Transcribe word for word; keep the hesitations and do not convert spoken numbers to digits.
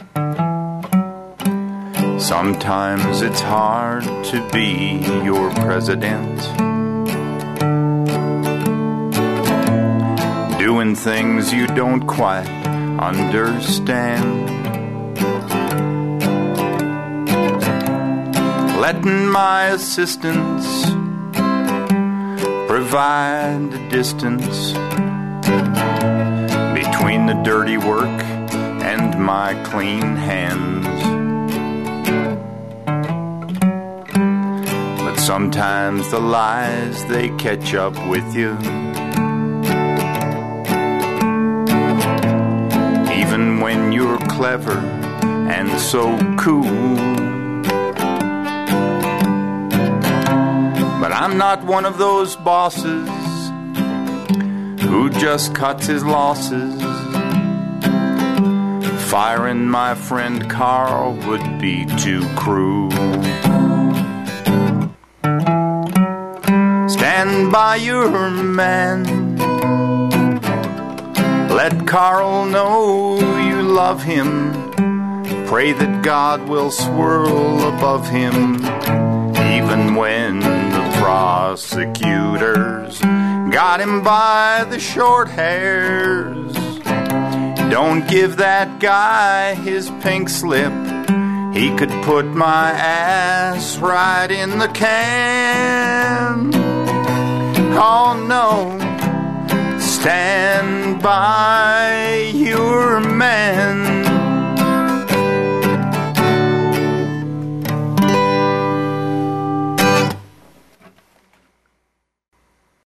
Sometimes it's hard to be your president, doing things you don't quite understand, letting my assistants provide the distance between the dirty work and my clean hands. But sometimes the lies, they catch up with you, even when you're clever and so cool. But I'm not one of those bosses who just cuts his losses. Firing my friend Carl would be too cruel. Stand by your man. Let Carl know you love him. Pray that God will swirl above him, even when the prosecutors got him by the short hairs. Don't give that guy his pink slip. He could put my ass right in the can. Oh no, stand by